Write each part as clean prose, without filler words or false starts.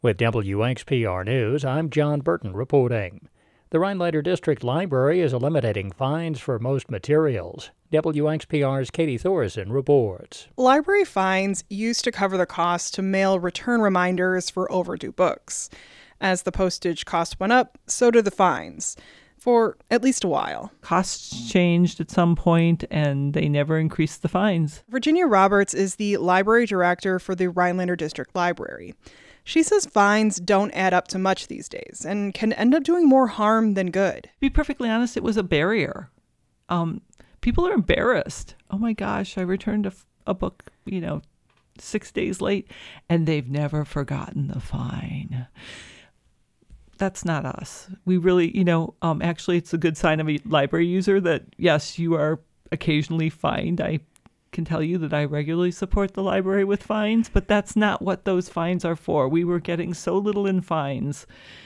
With WXPR News, I'm John Burton reporting. The Rhinelander District Library is eliminating fines for most materials. WXPR's Katie Thorson reports. Library fines used to cover the cost to mail return reminders for overdue books. As the postage cost went up, so did the fines, for at least a while. Costs changed at some point, and they never increased the fines. Virginia Roberts is the library director for the Rhinelander District Library. She says fines don't add up to much these days and can end up doing more harm than good. To be perfectly honest, it was a barrier. People are embarrassed. Oh my gosh, I returned a book, 6 days late, and they've never forgotten the fine. That's not us. We really, actually it's a good sign of a library user that, yes, you are occasionally fined. I can tell you that I regularly support the library with fines, but that's not what those fines are for. We were getting so little in fines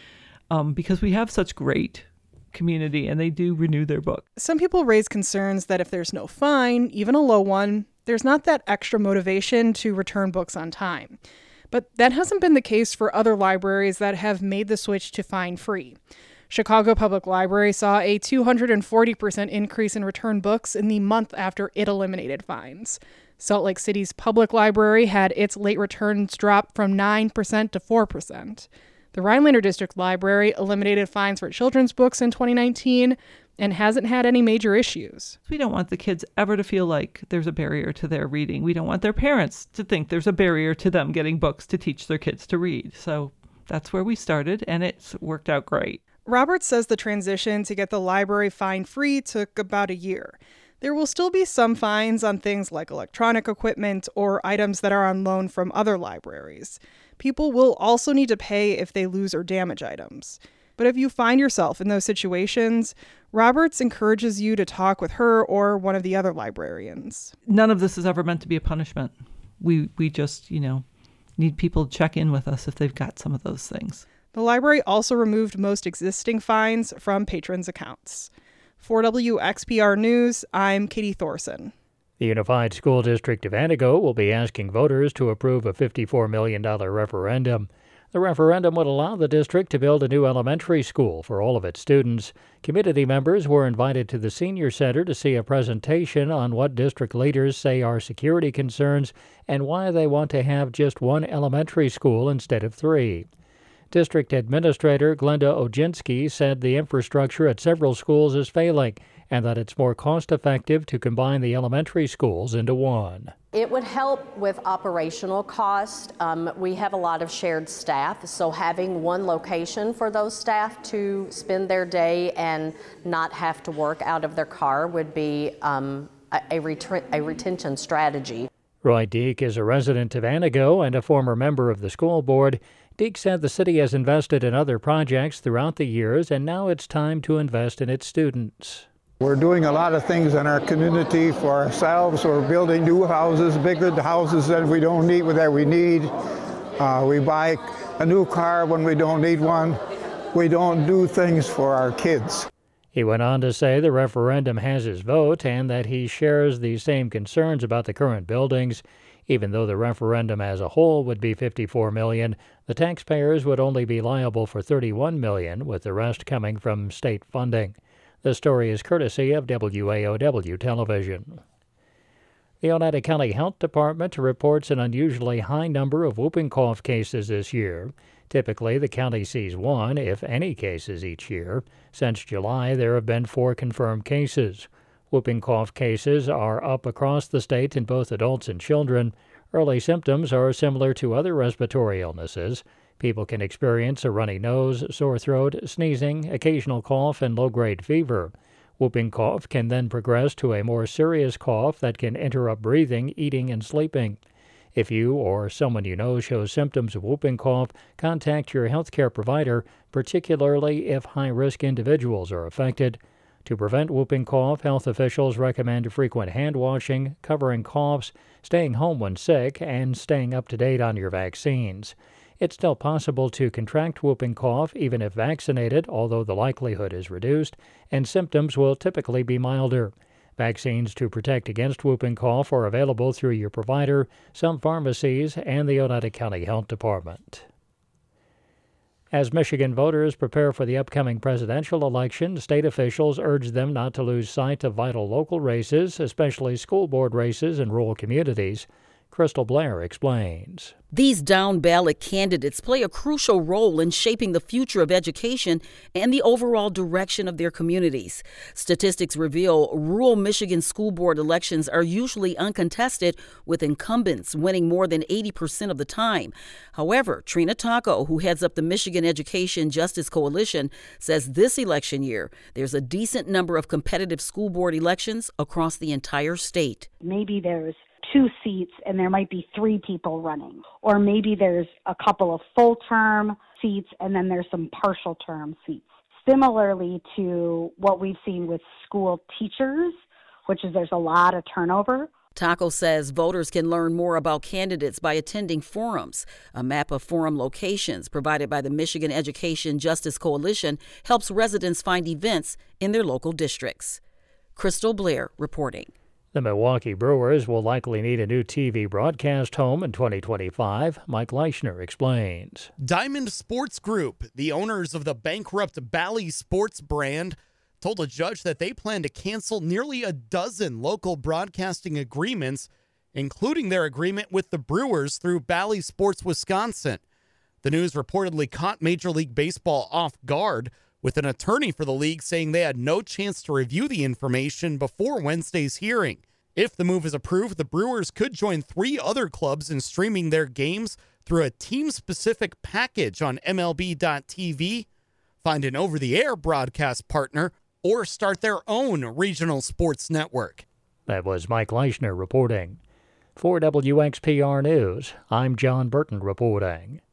because we have such great community and they do renew their book. Some people raise concerns that if there's no fine, even a low one, there's not that extra motivation to return books on time. But that hasn't been the case for other libraries that have made the switch to fine-free. Chicago Public Library saw a 240% increase in return books in the month after it eliminated fines. Salt Lake City's public library had its late returns drop from 9% to 4%. The Rhinelander District Library eliminated fines for children's books in 2019 and hasn't had any major issues. We don't want the kids ever to feel like there's a barrier to their reading. We don't want their parents to think there's a barrier to them getting books to teach their kids to read. So that's where we started, and it's worked out great. Roberts says the transition to get the library fine-free took about a year. There will still be some fines on things like electronic equipment or items that are on loan from other libraries. People will also need to pay if they lose or damage items. But if you find yourself in those situations, Roberts encourages you to talk with her or one of the other librarians. None of this is ever meant to be a punishment. We just, need people to check in with us if they've got some of those things. The library also removed most existing fines from patrons' accounts. For WXPR News, I'm Katie Thorson. The Unified School District of Antigo will be asking voters to approve a $54 million referendum. The referendum would allow the district to build a new elementary school for all of its students. Community members were invited to the Senior Center to see a presentation on what district leaders say are security concerns and why they want to have just one elementary school instead of 3. District Administrator Glenda Oginski said the infrastructure at several schools is failing and that it's more cost-effective to combine the elementary schools into one. It would help with operational cost. We have a lot of shared staff, so having one location for those staff to spend their day and not have to work out of their car would be a retention strategy. Roy Deek is a resident of Antigo and a former member of the school board. Deek said the city has invested in other projects throughout the years, and now it's time to invest in its students. We're doing a lot of things in our community for ourselves. We're building new houses, bigger houses that we don't need, that we need. We buy a new car when we don't need one. We don't do things for our kids. He went on to say the referendum has his vote and that he shares the same concerns about the current buildings. Even though the referendum as a whole would be $54 million, the taxpayers would only be liable for $31 million, with the rest coming from state funding. The story is courtesy of WAOW Television. The Oneida County Health Department reports an unusually high number of whooping cough cases this year. Typically, the county sees 1, if any, cases each year. Since July, there have been 4 confirmed cases. Whooping cough cases are up across the state in both adults and children. Early symptoms are similar to other respiratory illnesses. People can experience a runny nose, sore throat, sneezing, occasional cough, and low-grade fever. Whooping cough can then progress to a more serious cough that can interrupt breathing, eating, and sleeping. If you or someone you know shows symptoms of whooping cough, contact your healthcare provider, particularly if high-risk individuals are affected. To prevent whooping cough, health officials recommend frequent hand washing, covering coughs, staying home when sick, and staying up to date on your vaccines. It's still possible to contract whooping cough even if vaccinated, although the likelihood is reduced, and symptoms will typically be milder. Vaccines to protect against whooping cough are available through your provider, some pharmacies, and the Oneida County Health Department. As Michigan voters prepare for the upcoming presidential election, state officials urge them not to lose sight of vital local races, especially school board races in rural communities. Crystal Blair explains. These down-ballot candidates play a crucial role in shaping the future of education and the overall direction of their communities. Statistics reveal rural Michigan school board elections are usually uncontested, with incumbents winning more than 80% of the time. However, Trina Taco, who heads up the Michigan Education Justice Coalition, says this election year there's a decent number of competitive school board elections across the entire state. Maybe there's 2 seats and there might be 3 people running. Or maybe there's a couple of full-term seats and then there's some partial-term seats. Similarly to what we've seen with school teachers, which is there's a lot of turnover. Taco says voters can learn more about candidates by attending forums. A map of forum locations provided by the Michigan Education Justice Coalition helps residents find events in their local districts. Crystal Blair reporting. The Milwaukee Brewers will likely need a new TV broadcast home in 2025, Mike Leichner explains. Diamond Sports Group, the owners of the bankrupt Bally Sports brand, told a judge that they plan to cancel nearly a dozen local broadcasting agreements, including their agreement with the Brewers through Bally Sports Wisconsin. The news reportedly caught Major League Baseball off guard, with an attorney for the league saying they had no chance to review the information before Wednesday's hearing. If the move is approved, the Brewers could join 3 other clubs in streaming their games through a team-specific package on MLB.tv, find an over-the-air broadcast partner, or start their own regional sports network. That was Mike Leichner reporting. For WXPR News, I'm John Burton reporting.